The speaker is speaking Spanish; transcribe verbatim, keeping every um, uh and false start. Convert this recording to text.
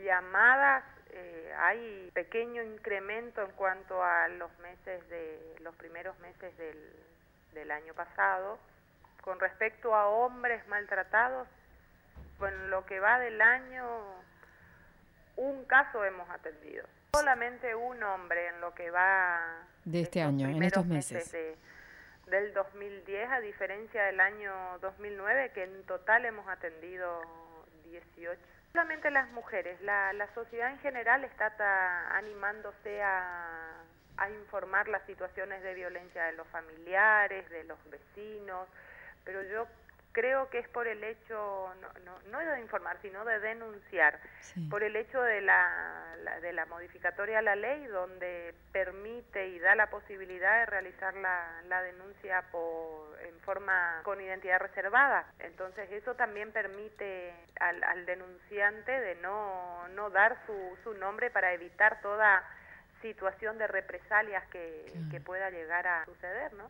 llamadas eh, hay pequeño incremento en cuanto a los meses de los primeros meses del, del año pasado. Con respecto a hombres maltratados, en lo que va del año, un caso hemos atendido. Solamente un hombre en lo que va de este año, en estos meses. De, del dos mil diez, a diferencia del año dos mil nueve, que en total hemos atendido dieciocho. Solamente las mujeres, la, la sociedad en general está ta, animándose a, a informar las situaciones de violencia de los familiares, de los vecinos, pero yo creo que es por el hecho, no, no, no de informar, sino de denunciar, sí. Por el hecho de la, la, de la modificatoria a la ley, donde permite y da la posibilidad de realizar la, la denuncia por, en forma con identidad reservada. Entonces eso también permite al, al denunciante de no, no dar su, su nombre para evitar toda situación de represalias que, claro. que pueda llegar a suceder, ¿no?